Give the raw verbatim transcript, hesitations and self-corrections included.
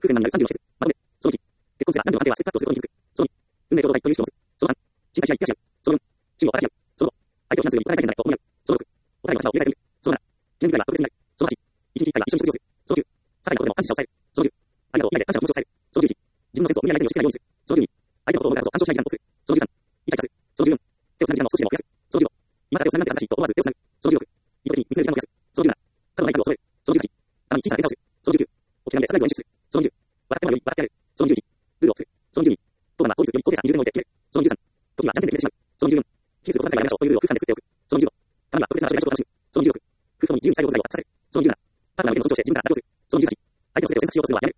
夫婦間になるさんじゅうの季節。まとめ。そのいち、結婚すら男女の関係はステップアップすることに気づく。そのに、運命共同体という主張を持つ。そのさん、心配し合い、癒し合う。そのよん、真を話し合う。そのご、相手を非難するよりお互い大変なと思い合う。そのろく、お互いの立場を入れ替えてみる。そのなな、記念日会は特別になる。そのはち、一日一回は一緒に食事をする。そのきゅう、些細なことでも感謝を伝える。そのじゅう、ありがとう以外で感謝の気持ちを伝える。そのじゅういち、自分のセンスを無理やり相手に押し付けないようにする。そのじゅうに、相手のことを思うからこそ干渉しない時間を作る。そのじゅうさん、イチャイチャする。そのじゅうよん、手をつなぐ時間を少しでも増やす。そのじゅうご、今さ手をつながなくて正しいと思わず手をつなぐ。そのじゅうろく、意図的に見つめる時間を増やす。そのじゅうなな、角のない家具を揃える。そのじゅうはち、たまに小さな変化をする。そのじゅうきゅう、沖縄でサプライズを演出する。そのじゅう、笑ってもらうように笑ってやる。そのじゅういち、ルールを作る。そのじゅうに、当番は当日より高低差にじゅうねんを置いて決める。そのじゅうさん、時はじゃんけんで決めてしまう。そのじゅうよん、引き継ぐことなくやりましょうというルールを空間で作っておく。そのじゅうご、たまには特別な場所で外食を楽しむ。そのじゅうろく、夫婦ともに自由に最後の最後を発揮させる。そのじゅうなな、パートナーの意見を尊重して自分から妥協する。そのじゅうはち、相手の全てを選択しようとするのはやめる。